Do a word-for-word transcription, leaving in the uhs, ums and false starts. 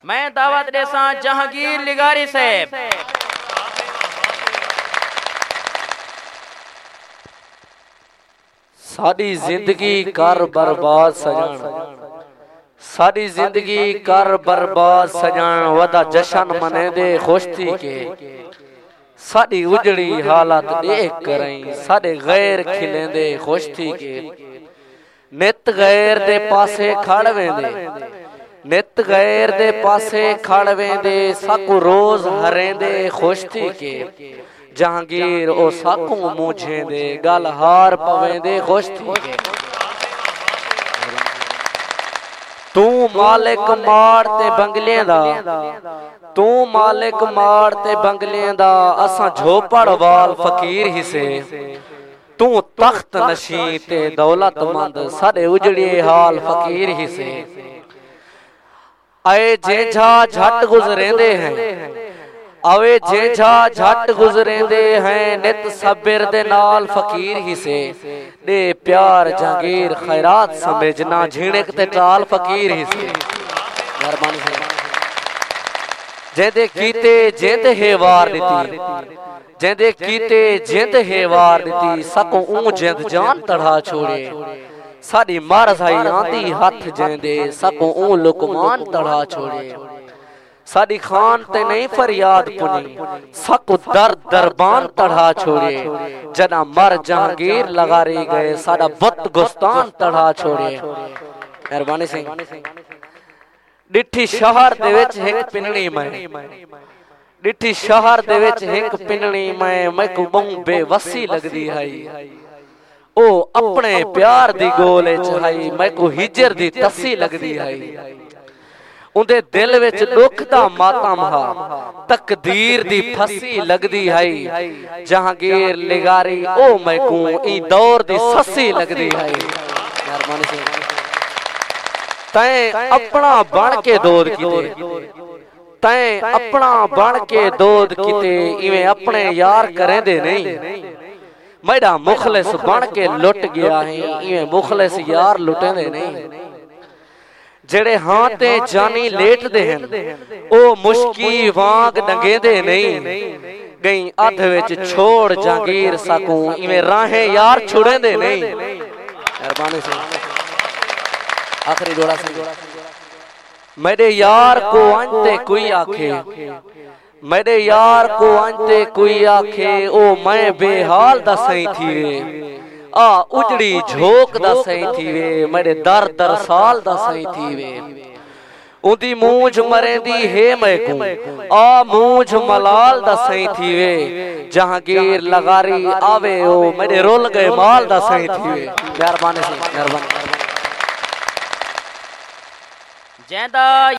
मैं दावत देसा जहांगीर लिगारी साहब। साडी जिंदगी कर बर्बाद सजन, साडी जिंदगी कर बर्बाद सजन, वदा जशन मने दे खुश थी के साडी उजड़ी हालत देख करई, साडे गैर खिलेंदे खुश थी के नित गैर दे पासे खड़ वेंदे, नित गैर दे पासे खड़ वेंदे, साकू रोज हरेंदे खुश थी के जहांगीर ओ साकू मूझेंदे, गल हार पवेंदे खुश थी के तू मालिक मार ते बंगलियां दा, तू मालिक मार ते बंगलियां दा, असां झोपड़ वाल फकीर हिसे, तू तख्त नशी ते दौलतमंद, साडे उजड़े हाल फकीर हिसे। आए जेझा झट गुजरेंदे हैं, आवे जेझा झट गुजरेंदे हैं, नित सबिर दे नाल फकीर हिसे, दे प्यार जहांगीर खैरात समझना, झिणक ते टाल फकीर हिसे। मेहरबानी से जेंदे कीते जिंद है वार दिती, जेंदे कीते जिंद है वार दिती, सकू ऊं जिंद जान तढ़ा छोड़े, साडी मरज आई आंदी हथ जेंदे, सकू ऊं लुकमान तढ़ा छोड़े, साडी खान ते नहीं फरियाद पुनी, सकू दर दरबान तढ़ा छोड़े, जना मर जहांगीर लगारी गए, साडा बुत गुस्तान तढ़ा छोड़े। मेहरबानी सिंह डिठी शहर दे विच हिक पिनणी मैं, डिठी शहर दे विच हिक पिनणी मैं, मैकू बहु बेवसी लगदी है, ओ अपने प्यार दी गोल च है, मैकू हिजर दी तसी लगदी है, उंदे दिल विच दुख दा मातम हा, तकदीर दी फसी लगदी है, जहांगीर लिगारी ओ मैकू ई दौर दी ससी लगदी है। मेहरबानी से तैं अपना बन के दोद किते, तैं अपना बन के दोद किते, इवें अपने यार करेंदे नहीं, मैडा मुखलिस बन के लुट गया है, इवें मुखलिस यार लुटेंदे नहीं, जेड़े हां ते जानी लेटदे हैं, ओ मुश्की वांग नंगेंदे नहीं, गई अध विच छोड़ जहांगीर सकू, इवें राहें यार छुड़ेंदे नहीं। मेहरबानी से आखिरी जोड़ा से मेरे यार को अंते कोई आखे, मेरे यार को अंते कोई आखे, ओ मैं बेहाल दा सही थी, आ उजड़ी झोक दा सही थी वे, मेरे दर दर साल दा सही थी वे, उदी मूंझ मरेंदी है मैकू, आ मूंझ मलाल दा सही थी वे, जहांगीर लगारी आवे ओ मेरे रोल गए माल दा सही थी वे। मेहरबानी से मेहरबानी जेंदा